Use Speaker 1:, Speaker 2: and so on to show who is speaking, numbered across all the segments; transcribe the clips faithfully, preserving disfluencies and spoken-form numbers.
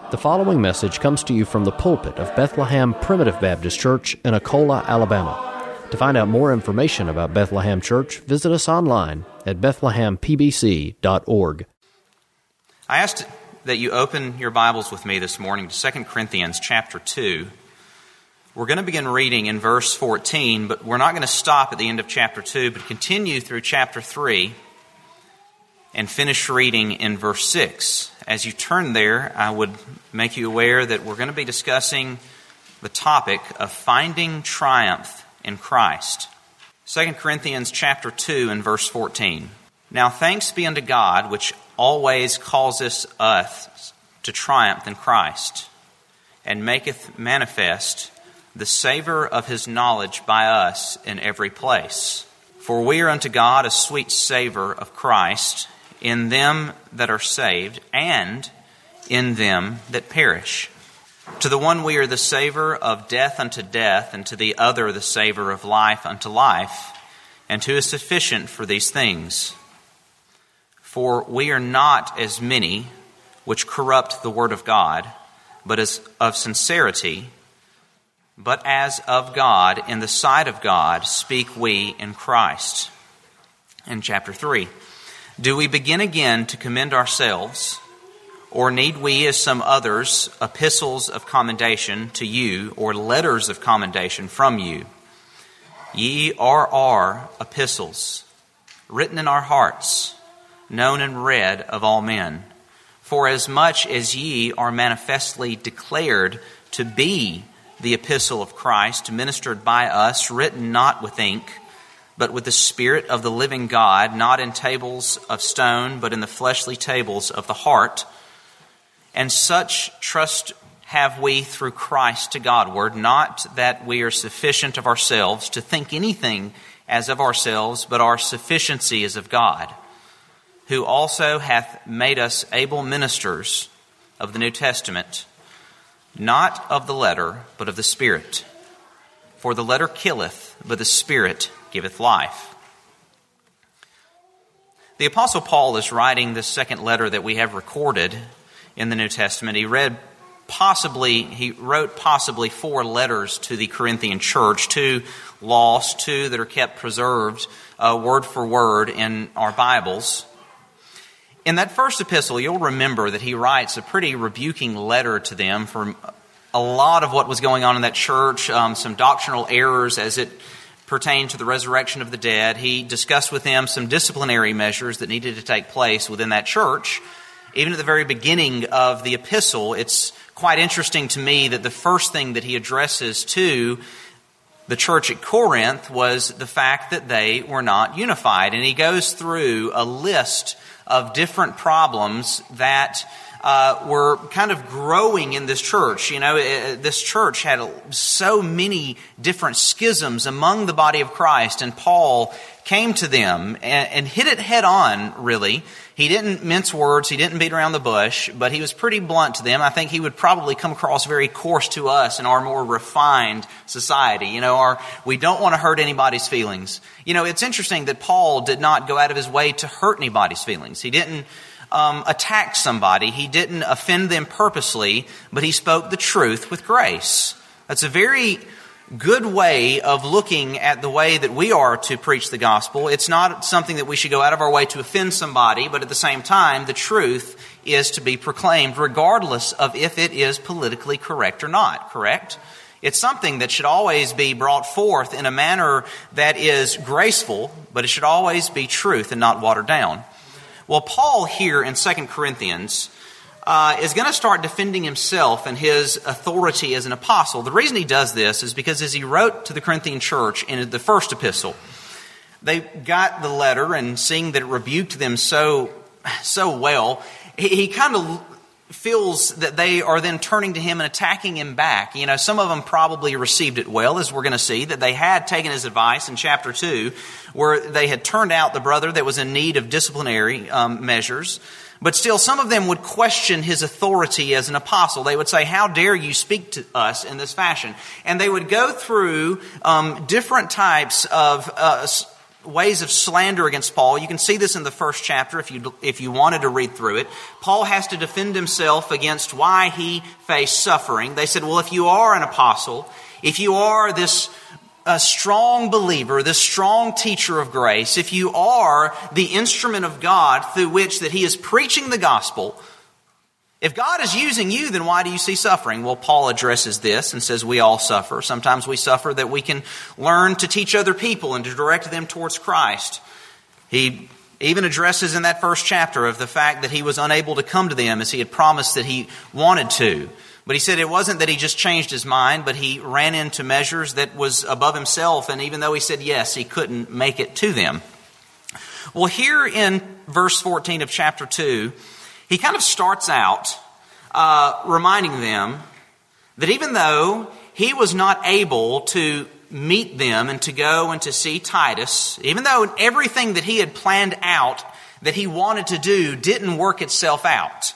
Speaker 1: The following message comes to you from the pulpit of Bethlehem Primitive Baptist Church in Akola, Alabama. To find out more information about Bethlehem Church, visit us online at bethlehem p b c dot org.
Speaker 2: I asked that you open your Bibles with me this morning to Second Corinthians chapter two. We're going to begin reading in verse fourteen, but we're not going to stop at the end of chapter two, but continue through chapter three and finish reading in verse six. As you turn there, I would make you aware that we're going to be discussing the topic of finding triumph in Christ. Second Corinthians chapter two and verse fourteen. Now thanks be unto God, which always causeth us to triumph in Christ, and maketh manifest the savour of his knowledge by us in every place. For we are unto God a sweet savour of Christ in them that are saved, and in them that perish. To the one we are the savour of death unto death, and to the other the savour of life unto life, and who is sufficient for these things? For we are not as many which corrupt the word of God, but as of sincerity, but as of God, in the sight of God, speak we in Christ. In chapter three. Do we begin again to commend ourselves, or need we, as some others, epistles of commendation to you, or letters of commendation from you? Ye are our epistles, written in our hearts, known and read of all men. For as much as ye are manifestly declared to be the epistle of Christ, ministered by us, written not with ink, but with the Spirit of the living God, not in tables of stone, but in the fleshly tables of the heart. And such trust have we through Christ to Godward, not that we are sufficient of ourselves to think anything as of ourselves, but our sufficiency is of God, who also hath made us able ministers of the New Testament, not of the letter, but of the Spirit. For the letter killeth, but the Spirit giveth life. The Apostle Paul is writing this second letter that we have recorded in the New Testament. He read possibly, he wrote possibly four letters to the Corinthian church, two lost, two that are kept preserved uh, word for word in our Bibles. In that first epistle, you'll remember that he writes a pretty rebuking letter to them for a lot of what was going on in that church, um, some doctrinal errors as it pertained to the resurrection of the dead. He discussed with them some disciplinary measures that needed to take place within that church. Even at the very beginning of the epistle, it's quite interesting to me that the first thing that he addresses to the church at Corinth was the fact that they were not unified. And he goes through a list of different problems that uh, were kind of growing in this church. You know, it, this church had so many different schisms among the body of Christ, and Paul came to them and, and hit it head on, really. He didn't mince words, he didn't beat around the bush, but he was pretty blunt to them. I think he would probably come across very coarse to us in our more refined society. You know, our, we don't want to hurt anybody's feelings. You know, it's interesting that Paul did not go out of his way to hurt anybody's feelings. He didn't um, attack somebody. He didn't offend them purposely, but he spoke the truth with grace. That's a very good way of looking at the way that we are to preach the gospel. It's not something that we should go out of our way to offend somebody, but at the same time, the truth is to be proclaimed regardless of if it is politically correct or not, correct? It's something that should always be brought forth in a manner that is graceful, but it should always be truth and not watered down. Well, Paul here in Second Corinthians Uh, is going to start defending himself and his authority as an apostle. The reason he does this is because as he wrote to the Corinthian church in the first epistle, they got the letter, and seeing that it rebuked them so so well, he, he kind of feels that they are then turning to him and attacking him back. You know, some of them probably received it well, as we're going to see, that they had taken his advice in chapter two, where they had turned out the brother that was in need of disciplinary um, measures. But still, some of them would question his authority as an apostle. They would say, how dare you speak to us in this fashion? And they would go through um, different types of uh, ways of slander against Paul. You can see this in the first chapter if you if you wanted to read through it. Paul has to defend himself against why he faced suffering. They said, well, if you are an apostle, if you are this a strong believer, this strong teacher of grace, if you are the instrument of God through which that he is preaching the gospel, if God is using you, then why do you see suffering? Well, Paul addresses this and says we all suffer. Sometimes we suffer that we can learn to teach other people and to direct them towards Christ. He even addresses in that first chapter of the fact that he was unable to come to them as he had promised that he wanted to. But he said it wasn't that he just changed his mind, but he ran into measures that was above himself. And even though he said yes, he couldn't make it to them. Well, here in verse fourteen of chapter two, he kind of starts out uh, reminding them that even though he was not able to meet them and to go and to see Titus, even though everything that he had planned out that he wanted to do didn't work itself out,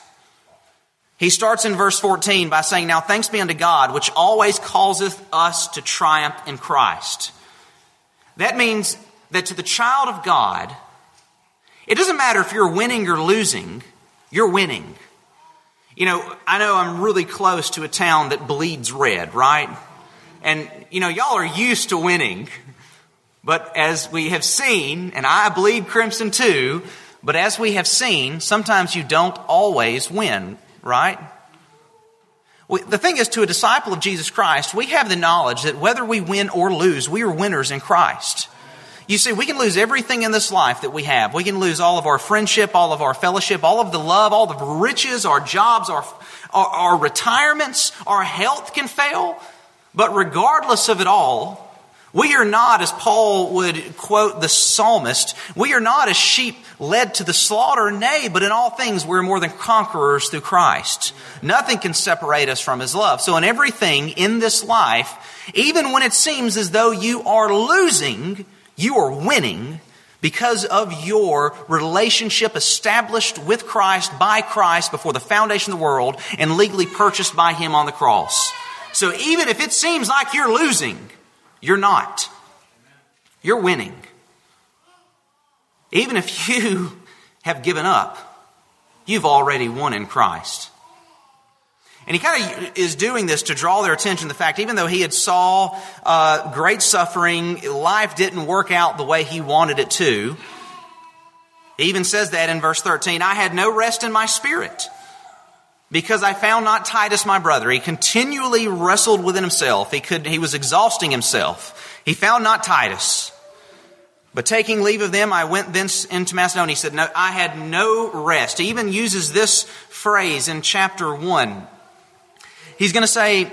Speaker 2: he starts in verse fourteen by saying, now thanks be unto God, which always causeth us to triumph in Christ. That means that to the child of God, it doesn't matter if you're winning or losing, you're winning. You know, I know I'm really close to a town that bleeds red, right? And, you know, y'all are used to winning. But as we have seen, and I bleed crimson too, but as we have seen, sometimes you don't always win. Right? Well, the thing is, to a disciple of Jesus Christ, we have the knowledge that whether we win or lose, we are winners in Christ. You see, we can lose everything in this life that we have. We can lose all of our friendship, all of our fellowship, all of the love, all the riches, our jobs, our, our, our retirements, our health can fail. But regardless of it all, we are not, as Paul would quote the psalmist, we are not as sheep led to the slaughter. Nay, but in all things we're more than conquerors through Christ. Nothing can separate us from His love. So in everything in this life, even when it seems as though you are losing, you are winning because of your relationship established with Christ, by Christ, before the foundation of the world, and legally purchased by Him on the cross. So even if it seems like you're losing, you're not. You're winning. Even if you have given up, you've already won in Christ. And he kind of is doing this to draw their attention to the fact, even though he had saw uh, great suffering, life didn't work out the way he wanted it to. He even says that in verse thirteen, I had no rest in my spirit, because I found not Titus my brother. He continually wrestled within himself. He could, he was exhausting himself. He found not Titus. But taking leave of them, I went thence into Macedonia. He said, no, I had no rest. He even uses this phrase in chapter one. He's going to say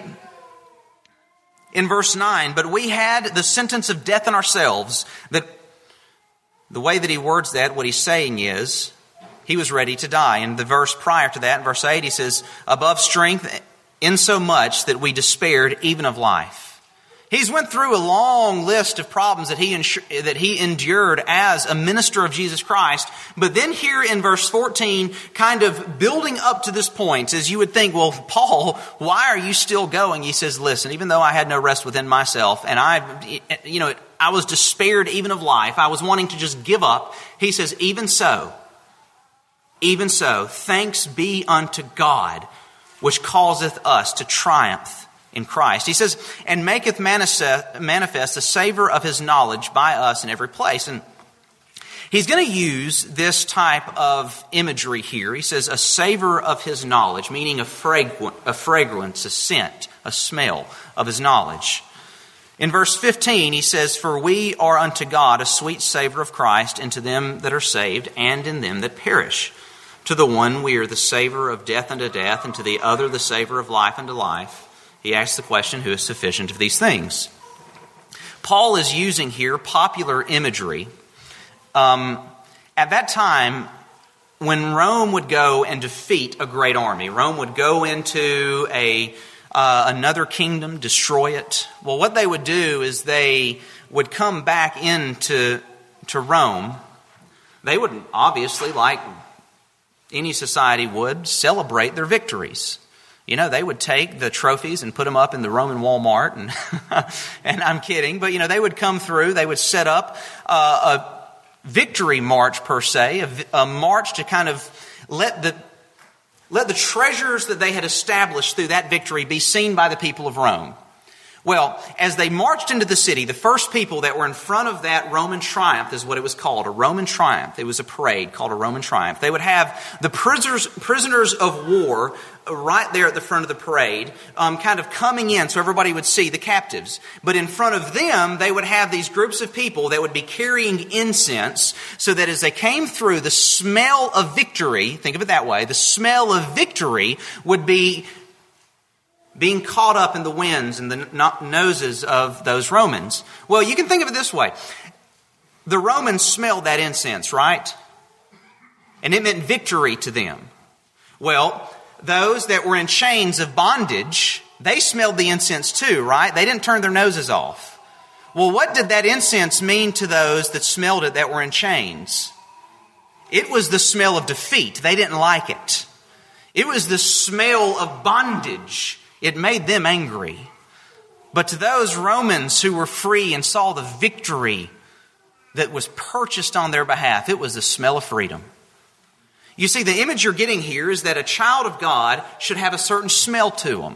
Speaker 2: in verse nine, but we had the sentence of death in ourselves. That the way that he words that, what he's saying is, he was ready to die. In the verse prior to that, in verse eight, he says, above strength, insomuch that we despaired even of life. He's went through a long list of problems that he insur- that he endured as a minister of Jesus Christ. But then here in verse fourteen, kind of building up to this point, as you would think, well, Paul, why are you still going? He says, listen, even though I had no rest within myself, and I, you know, I was despaired even of life, I was wanting to just give up. He says, even so, even so, thanks be unto God, which causeth us to triumph in Christ. He says, and maketh manifest the savor of His knowledge by us in every place. And he's going to use this type of imagery here. He says, a savor of His knowledge, meaning a, fragrance, a fragrance, a scent, a smell of His knowledge. In verse fifteen, he says, for we are unto God a sweet savor of Christ into them that are saved and in them that perish. To the one we are the savor of death unto death, and to the other the savor of life unto life. He asks the question, who is sufficient of these things? Paul is using here popular imagery. Um, at that time, when Rome would go and defeat a great army, Rome would go into a uh, another kingdom, destroy it. Well, what they would do is they would come back into to Rome. They would obviously, like any society would, celebrate their victories. You know, they would take the trophies and put them up in the Roman Walmart, and and I'm kidding, but you know, they would come through, they would set up uh, a victory march per se, a, a march to kind of let the let the treasures that they had established through that victory be seen by the people of Rome. Well, as they marched into the city, the first people that were in front of that Roman triumph is what it was called, a Roman triumph. It was a parade called a Roman triumph. They would have the prisoners prisoners of war right there at the front of the parade, um, kind of coming in so everybody would see the captives. But in front of them, they would have these groups of people that would be carrying incense so that as they came through, the smell of victory, think of it that way, the smell of victory would be being caught up in the winds and the noses of those Romans. Well, you can think of it this way. The Romans smelled that incense, right? And it meant victory to them. Well, those that were in chains of bondage, they smelled the incense too, right? They didn't turn their noses off. Well, what did that incense mean to those that smelled it that were in chains? It was the smell of defeat. They didn't like it. It was the smell of bondage. It made them angry. But to those Romans who were free and saw the victory that was purchased on their behalf, it was the smell of freedom. You see, the image you're getting here is that a child of God should have a certain smell to them.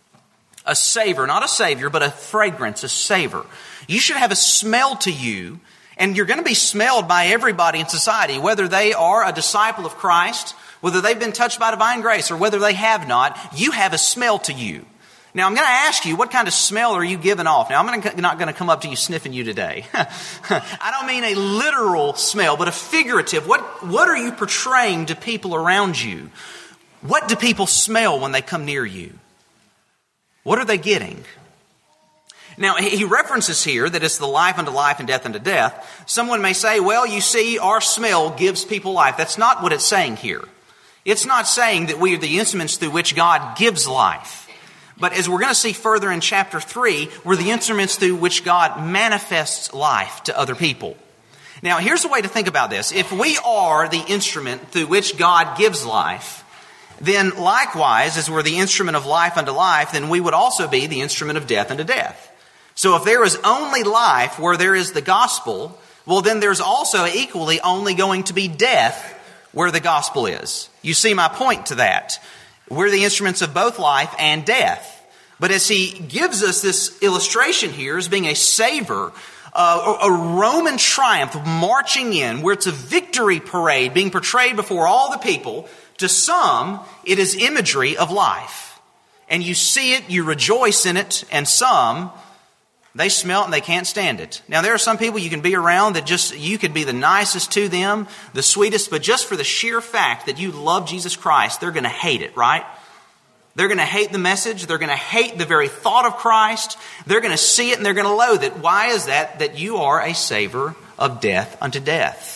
Speaker 2: A savor, not a savior, but a fragrance, a savor. You should have a smell to you, and you're going to be smelled by everybody in society, whether they are a disciple of Christ, whether they've been touched by divine grace or whether they have not, you have a smell to you. Now, I'm going to ask you, what kind of smell are you giving off? Now, I'm not going to come up to you sniffing you today. I don't mean a literal smell, but a figurative. What, what are you portraying to people around you? What do people smell when they come near you? What are they getting? Now, he references here that it's the life unto life and death unto death. Someone may say, well, you see, our smell gives people life. That's not what it's saying here. It's not saying that we are the instruments through which God gives life. But as we're going to see further in chapter three, we're the instruments through which God manifests life to other people. Now, here's the way to think about this. If we are the instrument through which God gives life, then likewise, as we're the instrument of life unto life, then we would also be the instrument of death unto death. So if there is only life where there is the gospel, well, then there's also equally only going to be death where the gospel is. You see my point to that. We're the instruments of both life and death. But as he gives us this illustration here as being a savor, uh, a Roman triumph marching in, where it's a victory parade being portrayed before all the people, to some, it is imagery of life. And you see it, you rejoice in it, and some, they smell it and they can't stand it. Now, there are some people you can be around that just, you could be the nicest to them, the sweetest, but just for the sheer fact that you love Jesus Christ, they're going to hate it, right? They're going to hate the message. They're going to hate the very thought of Christ. They're going to see it and they're going to loathe it. Why is that? That you are a savor of death unto death.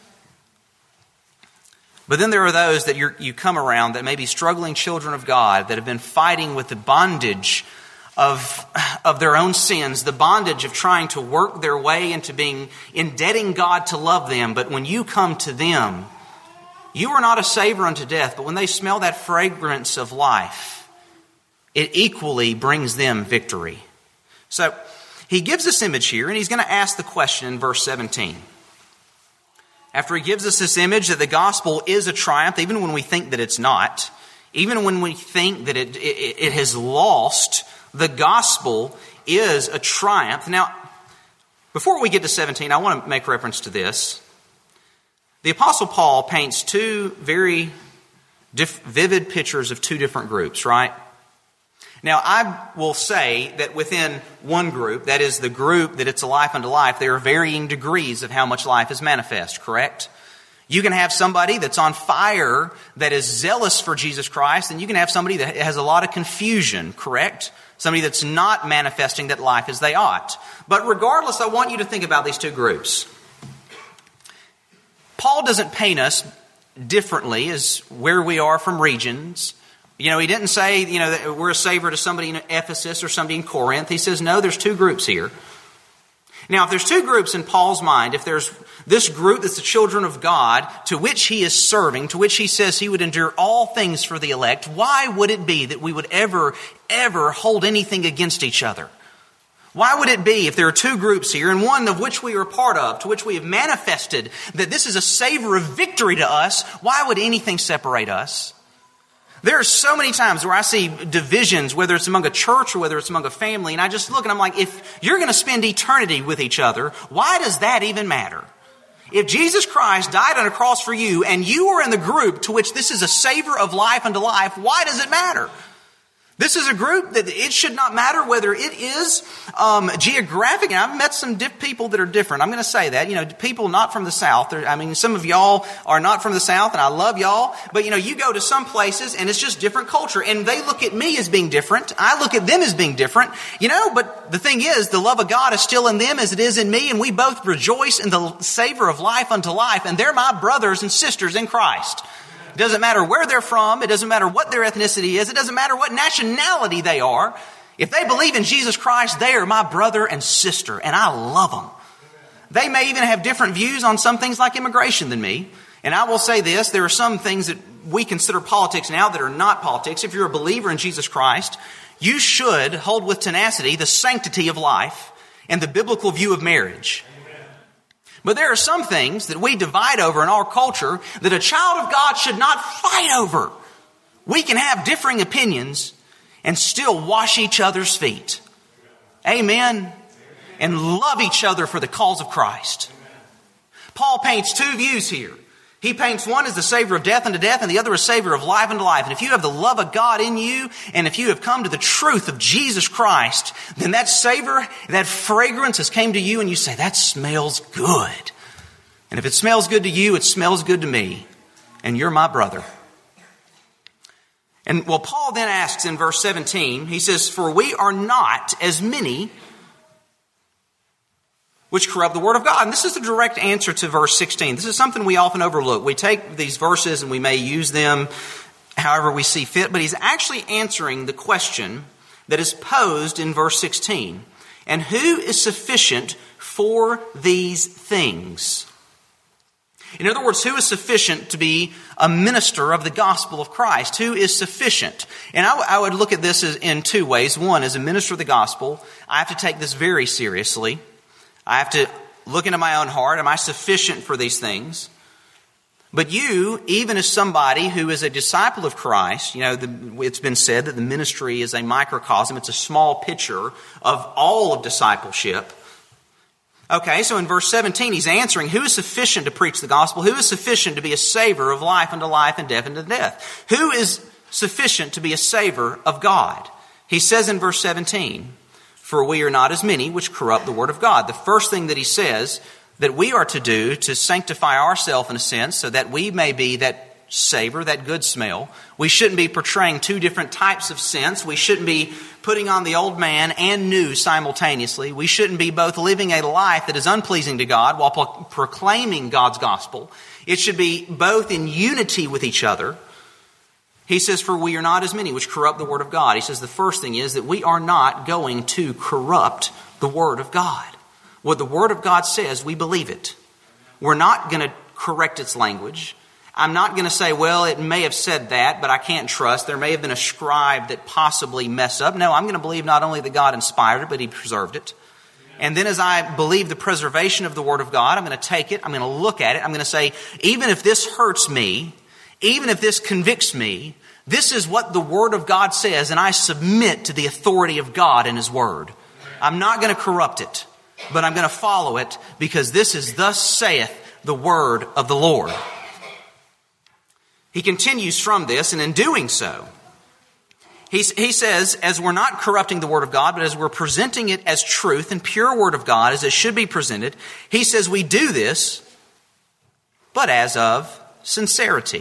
Speaker 2: But then there are those that you're, you come around that may be struggling children of God that have been fighting with the bondage of, of their own sins, the bondage of trying to work their way into being indebting God to love them. But when you come to them, you are not a savor unto death, but when they smell that fragrance of life, it equally brings them victory. So he gives this image here, and he's going to ask the question in verse seventeen. After he gives us this image that the gospel is a triumph, even when we think that it's not, even when we think that it, it, it has lost, the gospel is a triumph. Now, before we get to seventeen, I want to make reference to this. The Apostle Paul paints two very diff- vivid pictures of two different groups, right? Now, I will say that within one group, that is the group that it's a life unto life, there are varying degrees of how much life is manifest, correct? You can have somebody that's on fire, that is zealous for Jesus Christ, and you can have somebody that has a lot of confusion, correct? Somebody that's not manifesting that life as they ought. But regardless, I want you to think about these two groups. Paul doesn't paint us differently as where we are from regions. You know, he didn't say, you know, that we're a savor to somebody in Ephesus or somebody in Corinth. He says, no, there's two groups here. Now, if there's two groups in Paul's mind, if there's This group that's the children of God, to which he is serving, to which he says he would endure all things for the elect, why would it be that we would ever, ever hold anything against each other? Why would it be, if there are two groups here, and one of which we are a part of, to which we have manifested that this is a savor of victory to us, why would anything separate us? There are so many times where I see divisions, whether it's among a church or whether it's among a family, and I just look and I'm like, if you're going to spend eternity with each other, why does that even matter? If Jesus Christ died on a cross for you and you are in the group to which this is a savor of life unto life, why does it matter? This is a group that it should not matter whether it is um, geographic. And I've met some diff- people that are different. I'm going to say that. You know, people not from the South. I mean, some of y'all are not from the South, and I love y'all. But, you know, you go to some places, and it's just different culture. And they look at me as being different. I look at them as being different. You know, but the thing is, the love of God is still in them as it is in me. And we both rejoice in the savor of life unto life. And they're my brothers and sisters in Christ. It doesn't matter where they're from. It doesn't matter what their ethnicity is. It doesn't matter what nationality they are. If they believe in Jesus Christ, they are my brother and sister, and I love them. They may even have different views on some things like immigration than me. And I will say this, there are some things that we consider politics now that are not politics. If you're a believer in Jesus Christ, you should hold with tenacity the sanctity of life and the biblical view of marriage. But there are some things that we divide over in our culture that a child of God should not fight over. We can have differing opinions and still wash each other's feet. Amen. And love each other for the cause of Christ. Paul paints two views here. He paints one as the savor of death unto death, and the other as savor of life unto life. And if you have the love of God in you, and if you have come to the truth of Jesus Christ, then that savor, that fragrance has came to you, and you say, that smells good. And if it smells good to you, it smells good to me. And you're my brother. And well, Paul then asks in verse seventeen, he says, for we are not as many which corrupt the word of God. And this is the direct answer to verse sixteen. This is something we often overlook. We take these verses and we may use them however we see fit, but he's actually answering the question that is posed in verse sixteen. And who is sufficient for these things? In other words, who is sufficient to be a minister of the gospel of Christ? Who is sufficient? And I, w- I would look at this as, in two ways. One, as a minister of the gospel, I have to take this very seriously. I have to look into my own heart. Am I sufficient for these things? But you, even as somebody who is a disciple of Christ, you know, the, it's been said that the ministry is a microcosm. It's a small picture of all of discipleship. Okay, so in verse seventeen, he's answering, who is sufficient to preach the gospel? Who is sufficient to be a savor of life unto life and death unto death? Who is sufficient to be a savor of God? He says in verse seventeen, for we are not as many which corrupt the word of God. The first thing that he says that we are to do to sanctify ourselves in a sense so that we may be that savor, that good smell. We shouldn't be portraying two different types of sense. We shouldn't be putting on the old man and new simultaneously. We shouldn't be both living a life that is unpleasing to God while pro- proclaiming God's gospel. It should be both in unity with each other. He says, for we are not as many which corrupt the word of God. He says the first thing is that we are not going to corrupt the word of God. What the word of God says, we believe it. We're not going to correct its language. I'm not going to say, well, it may have said that, but I can't trust. There may have been a scribe that possibly messed up. No, I'm going to believe not only that God inspired it, but He preserved it. And then as I believe the preservation of the word of God, I'm going to take it, I'm going to look at it, I'm going to say, even if this hurts me, even if this convicts me, this is what the word of God says, and I submit to the authority of God and His word. I'm not going to corrupt it, but I'm going to follow it because this is thus saith the word of the Lord. He continues from this, and in doing so, he, he says, as we're not corrupting the word of God, but as we're presenting it as truth and pure word of God, as it should be presented, he says we do this, but as of sincerity.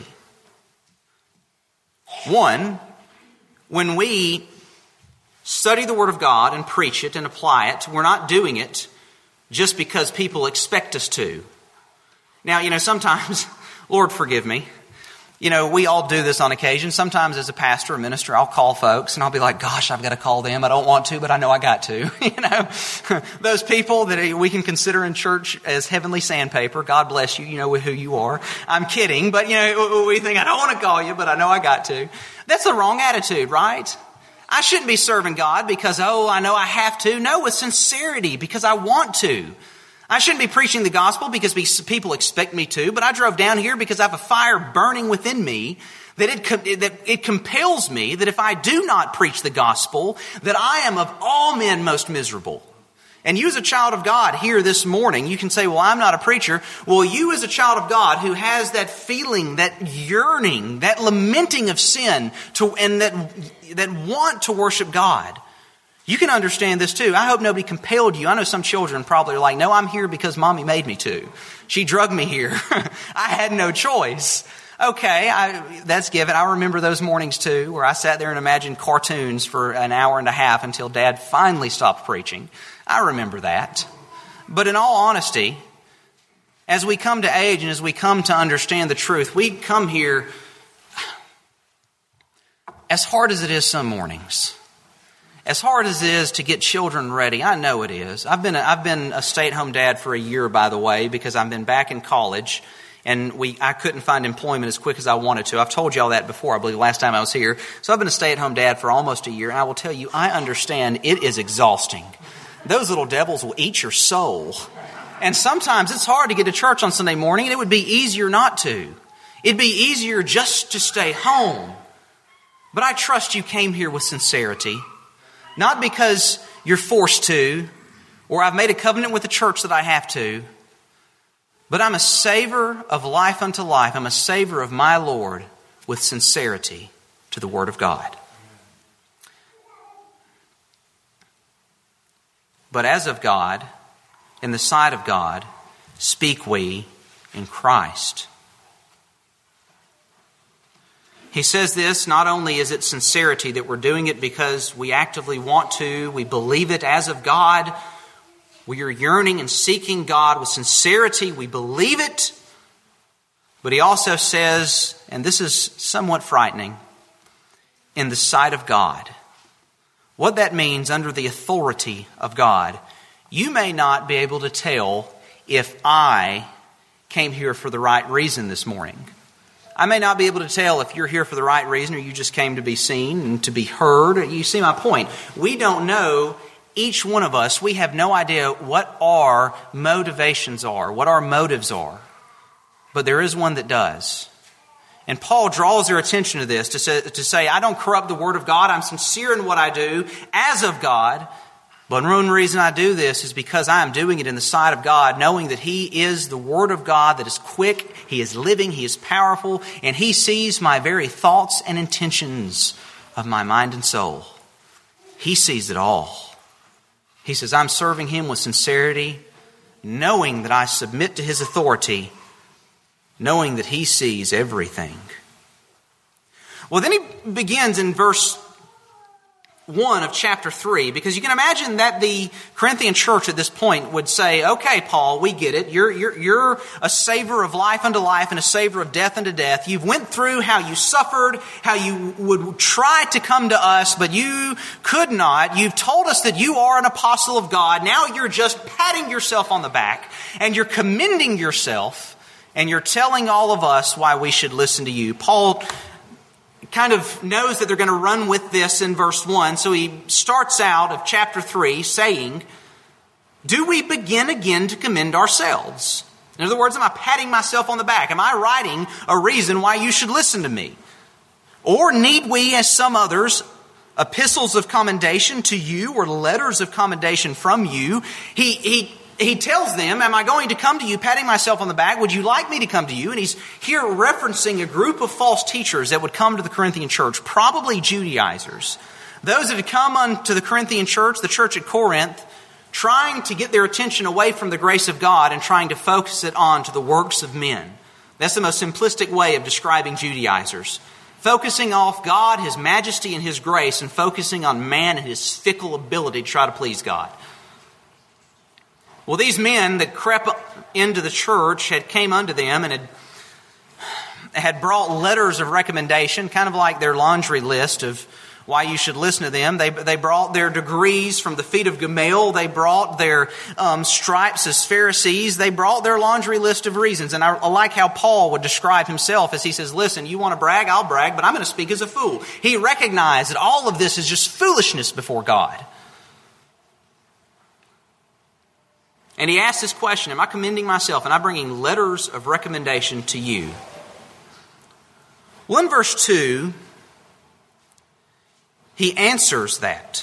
Speaker 2: One, when we study the word of God and preach it and apply it, we're not doing it just because people expect us to. Now, you know, sometimes, Lord forgive me, You know, we all do this on occasion. Sometimes as a pastor or minister, I'll call folks and I'll be like, gosh, I've got to call them. I don't want to, but I know I got to. You know, those people that we can consider in church as heavenly sandpaper. God bless you. You know who you are. I'm kidding, but you know, we think I don't want to call you, but I know I got to. That's the wrong attitude, right? I shouldn't be serving God because, oh, I know I have to. No, with sincerity, because I want to. I shouldn't be preaching the gospel because people expect me to, but I drove down here because I have a fire burning within me that it, that it compels me that if I do not preach the gospel, that I am of all men most miserable. And you as a child of God here this morning, you can say, well, I'm not a preacher. Well, you as a child of God who has that feeling, that yearning, that lamenting of sin to, and that, that want to worship God, you can understand this too. I hope nobody compelled you. I know some children probably are like, no, I'm here because mommy made me to. She drugged me here. I had no choice. Okay, I, that's given. I remember those mornings too, where I sat there and imagined cartoons for an hour and a half until Dad finally stopped preaching. I remember that. But in all honesty, as we come to age and as we come to understand the truth, we come here, as hard as it is some mornings, as hard as it is to get children ready, I know it is. I've been a, I've been a stay-at-home dad for a year, by the way, because I've been back in college, and we I couldn't find employment as quick as I wanted to. I've told you all that before, I believe, last time I was here. So I've been a stay-at-home dad for almost a year, and I will tell you, I understand it is exhausting. Those little devils will eat your soul. And sometimes it's hard to get to church on Sunday morning, and it would be easier not to. It'd be easier just to stay home. But I trust you came here with sincerity. Not because you're forced to, or I've made a covenant with the church that I have to, but I'm a savor of life unto life. I'm a savor of my Lord with sincerity to the Word of God. But as of God, in the sight of God, speak we in Christ. He says this, not only is it sincerity that we're doing it because we actively want to, we believe it as of God, we are yearning and seeking God with sincerity, we believe it, but he also says, and this is somewhat frightening, in the sight of God. What that means under the authority of God, you may not be able to tell if I came here for the right reason this morning. I may not be able to tell if you're here for the right reason or you just came to be seen and to be heard. You see my point. We don't know, each one of us, we have no idea what our motivations are, what our motives are. But there is one that does. And Paul draws their attention to this, to say, to say, I don't corrupt the Word of God. I'm sincere in what I do as of God. But one reason I do this is because I am doing it in the sight of God, knowing that He is the Word of God that is quick, He is living, He is powerful, and He sees my very thoughts and intentions of my mind and soul. He sees it all. He says, I'm serving Him with sincerity, knowing that I submit to His authority, knowing that He sees everything. Well, then he begins in verse one of chapter three, because you can imagine that the Corinthian church at this point would say, okay, Paul, we get it. You're, you're, you're a savor of life unto life and a savor of death unto death. You've went through how you suffered, how you would try to come to us, but you could not. You've told us that you are an apostle of God. Now you're just patting yourself on the back and you're commending yourself and you're telling all of us why we should listen to you. Paul kind of knows that they're going to run with this in verse one. So he starts out of chapter three saying, do we begin again to commend ourselves? In other words, am I patting myself on the back? Am I writing a reason why you should listen to me? Or need we, as some others, epistles of commendation to you or letters of commendation from you? He, he, He tells them, am I going to come to you patting myself on the back? Would you like me to come to you? And he's here referencing a group of false teachers that would come to the Corinthian church, probably Judaizers. Those that had come unto the Corinthian church, the church at Corinth, trying to get their attention away from the grace of God and trying to focus it on to the works of men. That's the most simplistic way of describing Judaizers. Focusing off God, His majesty, and His grace, and focusing on man and his fickle ability to try to please God. Well, these men that crept into the church had came unto them and had, had brought letters of recommendation, kind of like their laundry list of why you should listen to them. They they brought their degrees from the feet of Gamaliel. They brought their um, stripes as Pharisees. They brought their laundry list of reasons. And I, I like how Paul would describe himself as he says, listen, you want to brag, I'll brag, but I'm going to speak as a fool. He recognized that all of this is just foolishness before God. And he asked this question, am I commending myself? Am I bringing letters of recommendation to you? Well, in verse two, he answers that.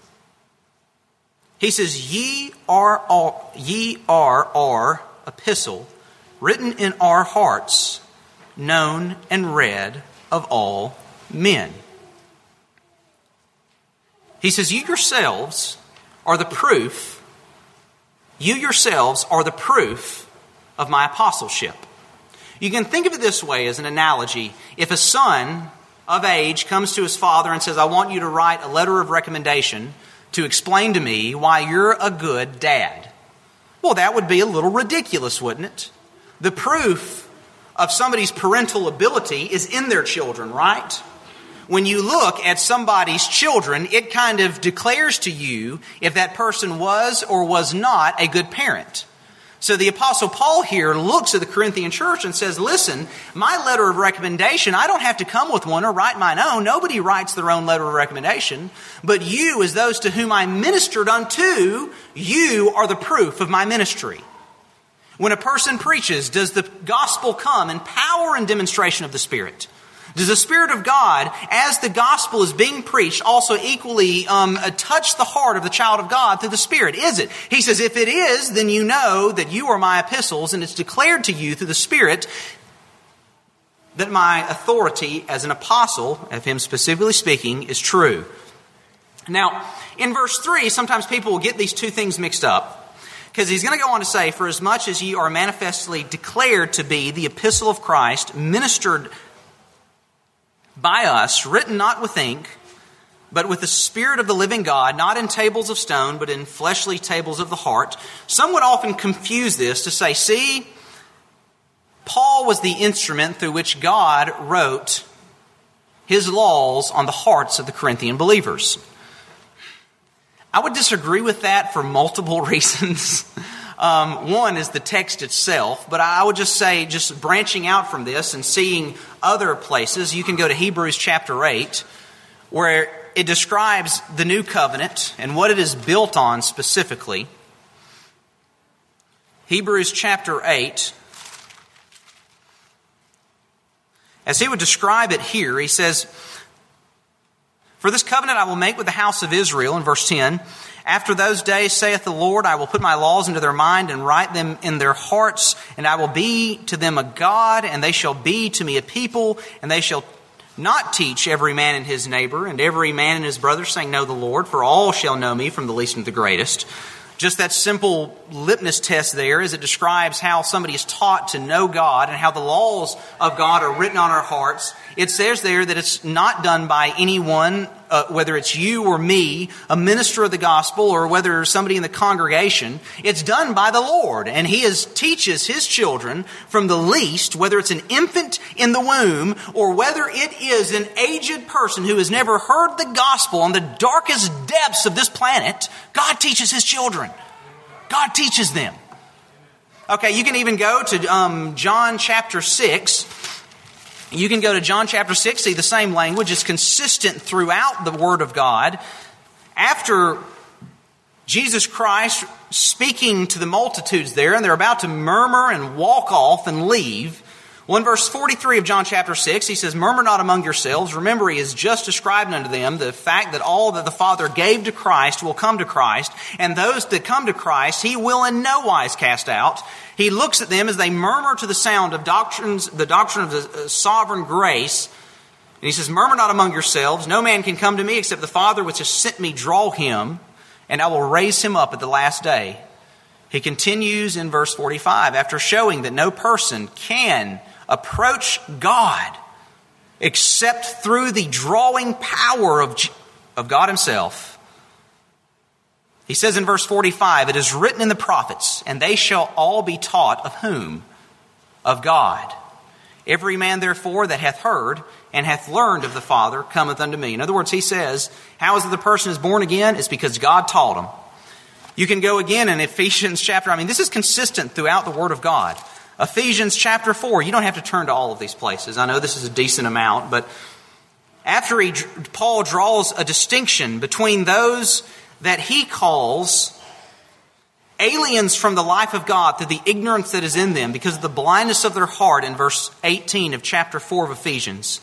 Speaker 2: He says, ye are, all, ye are our epistle, written in our hearts, known and read of all men. He says, you yourselves are the proof You yourselves are the proof of my apostleship. You can think of it this way as an analogy. If a son of age comes to his father and says, I want you to write a letter of recommendation to explain to me why you're a good dad. Well, that would be a little ridiculous, wouldn't it? The proof of somebody's parental ability is in their children, right? When you look at somebody's children, it kind of declares to you if that person was or was not a good parent. So the Apostle Paul here looks at the Corinthian church and says, listen, my letter of recommendation, I don't have to come with one or write mine own. Nobody writes their own letter of recommendation. But you, as those to whom I ministered unto, you are the proof of my ministry. When a person preaches, does the gospel come in power and demonstration of the Spirit? Does the Spirit of God, as the gospel is being preached, also equally um, touch the heart of the child of God through the Spirit? Is it? He says, if it is, then you know that you are my epistles, and it's declared to you through the Spirit that my authority as an apostle, of him specifically speaking, is true. Now, in verse three, sometimes people will get these two things mixed up, because he's going to go on to say, for as much as ye are manifestly declared to be the epistle of Christ, ministered by us, written not with ink, but with the Spirit of the living God, not in tables of stone, but in fleshly tables of the heart. Some would often confuse this to say, see, Paul was the instrument through which God wrote his laws on the hearts of the Corinthian believers. I would disagree with that for multiple reasons. Um, one is the text itself, but I would just say, just branching out from this and seeing other places, you can go to Hebrews chapter eight, where it describes the new covenant and what it is built on specifically. Hebrews chapter eight, as he would describe it here, he says, for this covenant I will make with the house of Israel, in verse ten, after those days, saith the Lord, I will put my laws into their mind and write them in their hearts, and I will be to them a God, and they shall be to me a people, and they shall not teach every man and his neighbor, and every man and his brother, saying, know the Lord, for all shall know me, from the least to the greatest. Just that simple litmus test there as it describes how somebody is taught to know God and how the laws of God are written on our hearts. It says there that it's not done by anyone, uh, whether it's you or me, a minister of the gospel, or whether somebody in the congregation. It's done by the Lord, and He is, teaches His children from the least, whether it's an infant in the womb or whether it is an aged person who has never heard the gospel on the darkest depths of this planet. God teaches His children. God teaches them. Okay, you can even go to um, John chapter six. You can go to John chapter six, see the same language. It's consistent throughout the Word of God. After Jesus Christ speaking to the multitudes there, and they're about to murmur and walk off and leave. Well, in verse forty-three of John chapter six, He says, murmur not among yourselves. Remember, He has just described unto them the fact that all that the Father gave to Christ will come to Christ, and those that come to Christ He will in no wise cast out. He looks at them as they murmur to the sound of doctrines, the doctrine of the sovereign grace. And He says, murmur not among yourselves. No man can come to me except the Father which has sent me draw him, and I will raise him up at the last day. He continues in verse forty-five, after showing that no person can approach God except through the drawing power of, of God Himself. He says in verse forty-five, it is written in the prophets, and they shall all be taught of whom? Of God. Every man, therefore, that hath heard and hath learned of the Father cometh unto me. In other words, he says, how is it the person is born again? It's because God taught him. You can go again in Ephesians chapter, I mean, this is consistent throughout the Word of God. Ephesians chapter four, you don't have to turn to all of these places. I know this is a decent amount, but after he, Paul draws a distinction between those that he calls aliens from the life of God through the ignorance that is in them because of the blindness of their heart in verse eighteen of chapter four of Ephesians.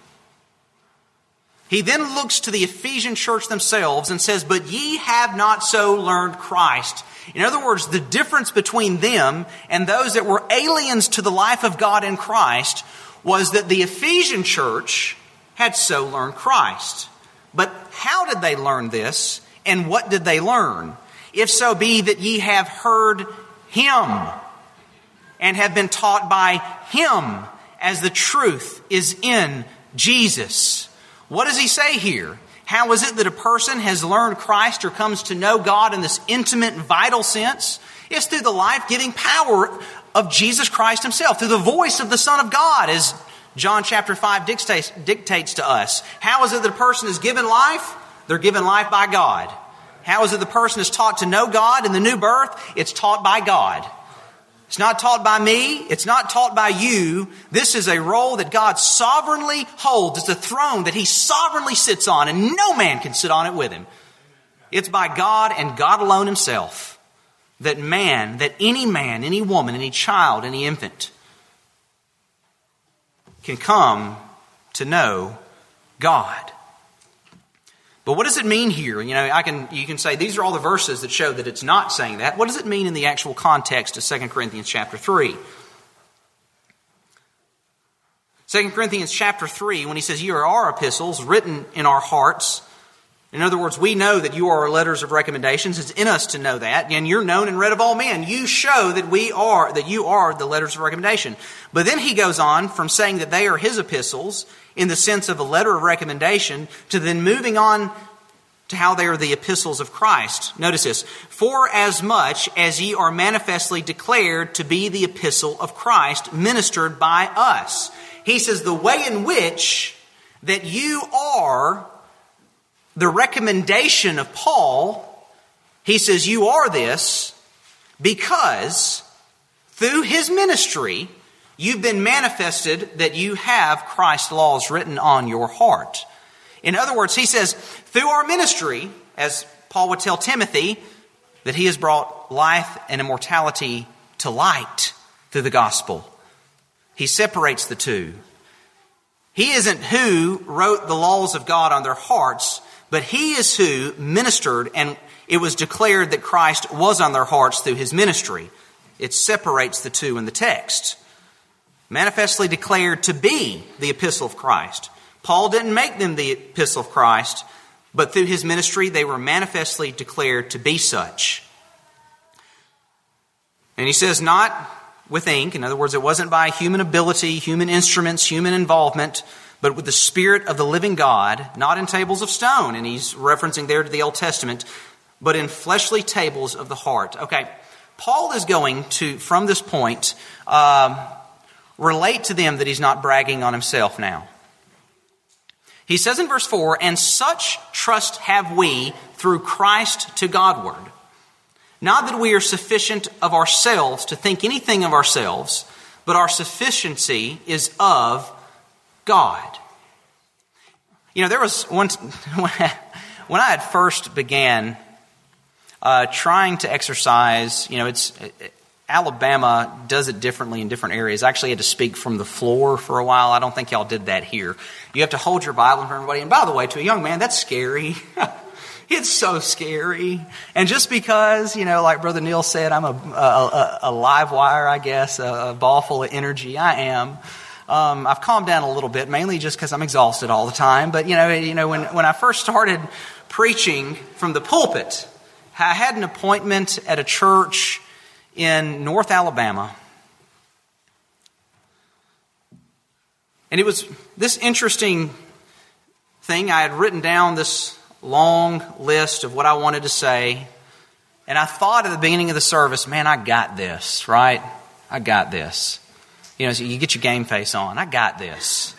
Speaker 2: He then looks to the Ephesian church themselves and says, but ye have not so learned Christ. In other words, the difference between them and those that were aliens to the life of God in Christ was that the Ephesian church had so learned Christ. But how did they learn this, and what did they learn? If so be that ye have heard Him and have been taught by Him, as the truth is in Jesus. What does he say here? How is it that a person has learned Christ or comes to know God in this intimate, vital sense? It's through the life-giving power of Jesus Christ Himself, through the voice of the Son of God, as John chapter five dictates, dictates to us. How is it that a person is given life? They're given life by God. How is it the person is taught to know God in the new birth? It's taught by God. It's not taught by me. It's not taught by you. This is a role that God sovereignly holds. It's a throne that He sovereignly sits on, and no man can sit on it with Him. It's by God and God alone Himself that man, that any man, any woman, any child, any infant can come to know God. But what does it mean here? You know, I can you can say these are all the verses that show that it's not saying that. What does it mean in the actual context of Second Corinthians chapter three? Second Corinthians chapter three, when he says, "You are our epistles, written in our hearts." In other words, we know that you are our letters of recommendations. It's in us to know that. And you're known and read of all men. You show that we are, that you are the letters of recommendation. But then he goes on from saying that they are his epistles in the sense of a letter of recommendation to then moving on to how they are the epistles of Christ. Notice this. For as much as ye are manifestly declared to be the epistle of Christ, ministered by us. He says the way in which that you are the recommendation of Paul, he says you are this because through his ministry you've been manifested that you have Christ's laws written on your heart. In other words, he says through our ministry, as Paul would tell Timothy, that he has brought life and immortality to light through the gospel. He separates the two. He isn't who wrote the laws of God on their hearts, but he is who ministered, and it was declared that Christ was on their hearts through his ministry. It separates the two in the text. Manifestly declared to be the epistle of Christ. Paul didn't make them the epistle of Christ, but through his ministry they were manifestly declared to be such. And he says not with ink. In other words, it wasn't by human ability, human instruments, human involvement, but with the Spirit of the living God, not in tables of stone. And he's referencing there to the Old Testament, but in fleshly tables of the heart. Okay, Paul is going to, from this point, um, relate to them that he's not bragging on himself now. He says in verse four, and such trust have we through Christ to Godward. Not that we are sufficient of ourselves to think anything of ourselves, but our sufficiency is of God. You know, there was one, when I had first began uh, trying to exercise, you know, it's Alabama does it differently in different areas. I actually had to speak from the floor for a while. I don't think y'all did that here. You have to hold your Bible in front of everybody. And by the way, to a young man, that's scary. It's so scary. And just because, you know, like Brother Neil said, I'm a, a, a live wire, I guess, a, a ball full of energy. I am. Um, I've calmed down a little bit, mainly just because I'm exhausted all the time. But, you know, you know, when, when I first started preaching from the pulpit, I had an appointment at a church in North Alabama. And it was this interesting thing. I had written down this long list of what I wanted to say. And I thought at the beginning of the service, man, I got this, right? I got this. You know, so you get your game face on. I got this.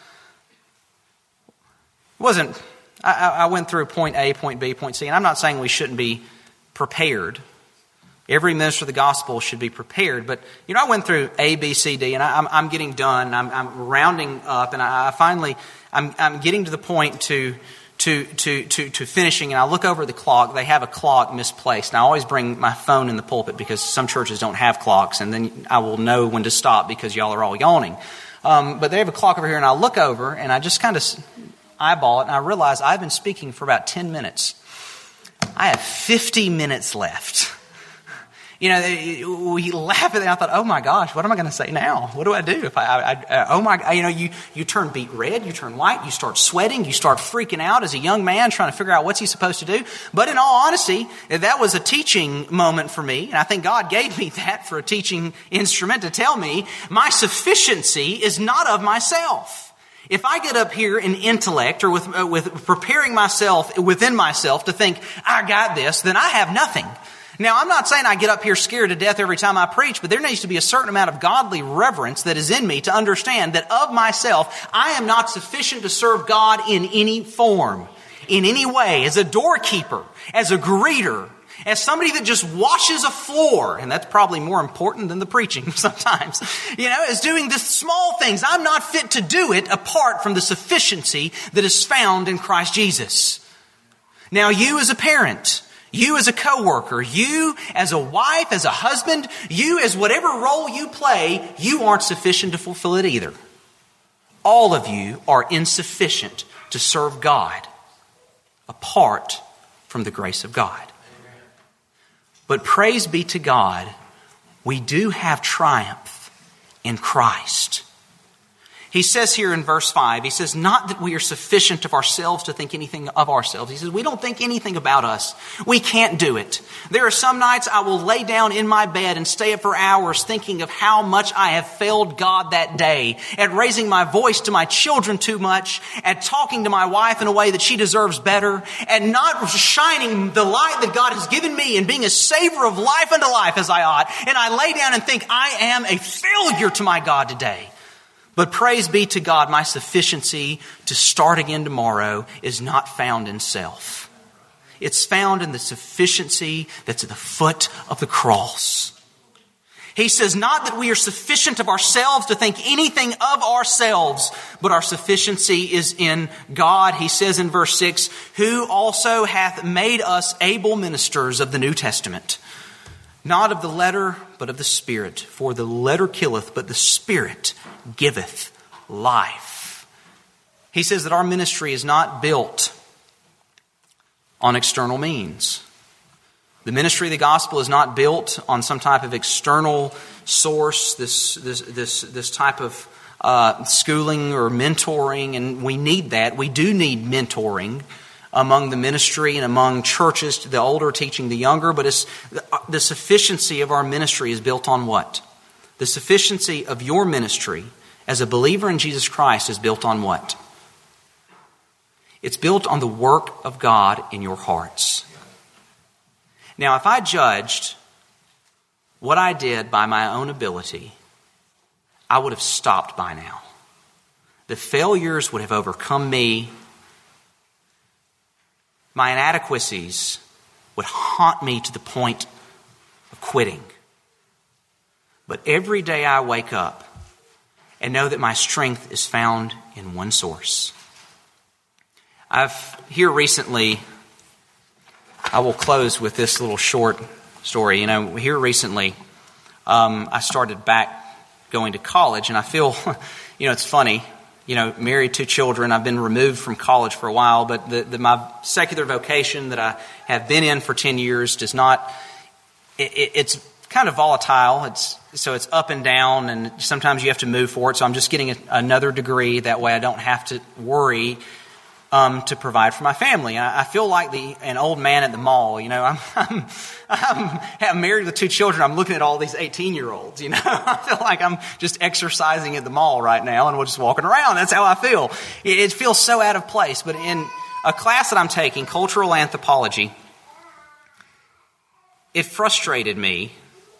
Speaker 2: It wasn't, I, I went through point A, point B, point C, and I'm not saying we shouldn't be prepared. Every minister of the gospel should be prepared. But, you know, I went through A, B, C, D, and I, I'm, I'm getting done. I'm, I'm rounding up, and I, I finally, I'm, I'm getting to the point to, to, to, to, to finishing, and I look over the clock. They have a clock misplaced. And I always bring my phone in the pulpit because some churches don't have clocks, and then I will know when to stop because y'all are all yawning. Um, but they have a clock over here, and I look over, and I just kind of eyeball it, and I realize I've been speaking for about ten minutes. I have fifty minutes left. You know, we laugh at it, and I thought, oh my gosh, what am I going to say now? What do I do if I, I, I oh my, you know, you, you turn beet red, you turn white, you start sweating, you start freaking out as a young man trying to figure out what's he supposed to do. But in all honesty, that was a teaching moment for me, and I think God gave me that for a teaching instrument to tell me my sufficiency is not of myself. If I get up here in intellect or with, uh, with preparing myself within myself to think, I got this, then I have nothing. Now, I'm not saying I get up here scared to death every time I preach, but there needs to be a certain amount of godly reverence that is in me to understand that of myself, I am not sufficient to serve God in any form, in any way, as a doorkeeper, as a greeter, as somebody that just washes a floor, and that's probably more important than the preaching sometimes, you know, as doing the small things. I'm not fit to do it apart from the sufficiency that is found in Christ Jesus. Now, you as a parent, you as a coworker, you as a wife, as a husband, you as whatever role you play, you aren't sufficient to fulfill it either. All of you are insufficient to serve God apart from the grace of God. But praise be to God, we do have triumph in Christ. He says here in verse five, he says, not that we are sufficient of ourselves to think anything of ourselves. He says, we don't think anything about us. We can't do it. There are some nights I will lay down in my bed and stay up for hours thinking of how much I have failed God that day, at raising my voice to my children too much, at talking to my wife in a way that she deserves better, at not shining the light that God has given me and being a saver of life unto life as I ought. And I lay down and think I am a failure to my God today. But praise be to God, my sufficiency to start again tomorrow is not found in self. It's found in the sufficiency that's at the foot of the cross. He says, not that we are sufficient of ourselves to think anything of ourselves, but our sufficiency is in God. He says in verse six, who also hath made us able ministers of the New Testament, not of the letter, but of the Spirit. For the letter killeth, but the Spirit giveth life. He says that our ministry is not built on external means. The ministry of the gospel is not built on some type of external source, this this this, this type of uh, schooling or mentoring, and we need that. We do need mentoring among the ministry and among churches, the older teaching the younger, but it's, the sufficiency of our ministry is built on what? The sufficiency of your ministry as a believer in Jesus Christ is built on what? It's built on the work of God in your hearts. Now, if I judged what I did by my own ability, I would have stopped by now. The failures would have overcome me. My inadequacies would haunt me to the point of quitting. But every day I wake up and know that my strength is found in one source. I've here recently, I will close with this little short story. You know, here recently, um, I started back going to college, and I feel, you know, it's funny. You know, married, two children. I've been removed from college for a while, but the, the, my secular vocation that I have been in for ten years does not, it, it, it's kind of volatile. It's so it's up and down, and sometimes you have to move for it. So I'm just getting a, another degree. That way I don't have to worry um, to provide for my family. I, I feel like the an old man at the mall. You know, I'm, I'm, I'm, I'm married with two children. I'm looking at all these eighteen-year-olds. You know, I feel like I'm just exercising at the mall right now, and we're just walking around. That's how I feel. It, it feels so out of place. But in a class that I'm taking, cultural anthropology, it frustrated me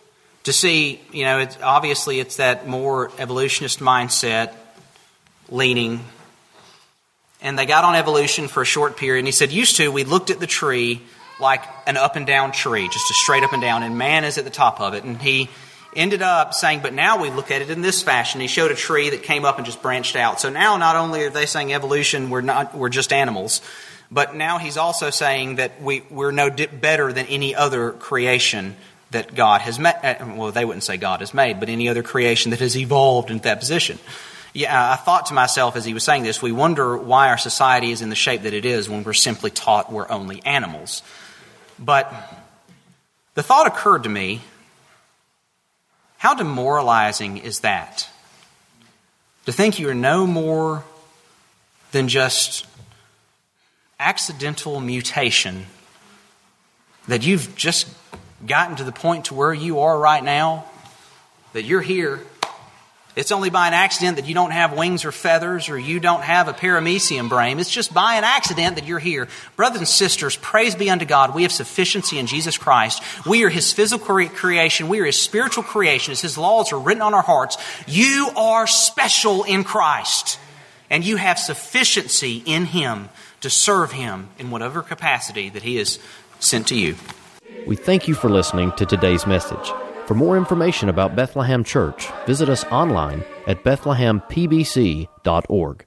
Speaker 2: to see, you know, it's, obviously it's that more evolutionist mindset leaning. And they got on evolution for a short period. And he said, used to, we looked at the tree like an up and down tree, just a straight up and down, and man is at the top of it. And he ended up saying, but now we look at it in this fashion. He showed a tree that came up and just branched out. So now not only are they saying evolution, we're not, we're just animals, but now he's also saying that we, we're no better than any other creation that God has made. Well, they wouldn't say God has made, but any other creation that has evolved into that position. Yeah, I thought to myself as he was saying this, we wonder why our society is in the shape that it is when we're simply taught we're only animals. But the thought occurred to me, how demoralizing is that? To think you're no more than just accidental mutation, that you've just gotten to the point to where you are right now, that you're here. It's only by an accident that you don't have wings or feathers, or you don't have a paramecium brain. It's just by an accident that you're here. Brothers and sisters, praise be unto God. We have sufficiency in Jesus Christ. We are His physical creation. We are His spiritual creation. As His laws are written on our hearts, you are special in Christ. And you have sufficiency in Him to serve Him in whatever capacity that He has sent to you.
Speaker 1: We thank you for listening to today's message. For more information about Bethlehem Church, visit us online at bethlehem p b c dot org.